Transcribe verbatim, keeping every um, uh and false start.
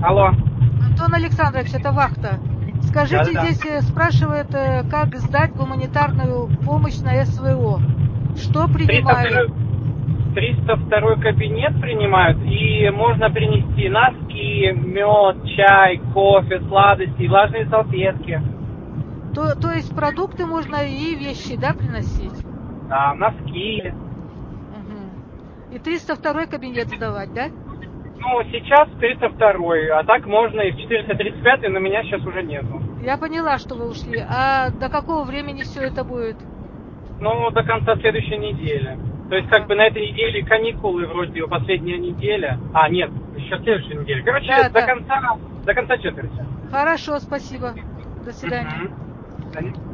Алло. Антон Александрович, это вахта. Скажите, Да-да-да. здесь э, спрашивают, э, как сдать гуманитарную помощь на СВО. Что принимают? триста второй кабинет принимают, и можно принести носки, мед, чай, кофе, сладости, влажные салфетки. То, то есть продукты можно и вещи, да, приносить? А, носки. Угу. И триста второй кабинет сдавать, да? Ну, сейчас триста второй, а так можно и в четыреста тридцать пятый, но меня сейчас уже нету. Я поняла, что вы ушли. А до какого времени все это будет? Ну, до конца следующей недели. То есть, Ага. как бы на этой неделе каникулы, вроде бы, последняя неделя. А, нет, еще следующая неделя. Короче, Да, до да. конца, до конца четверти. Хорошо, спасибо. До свидания. Угу.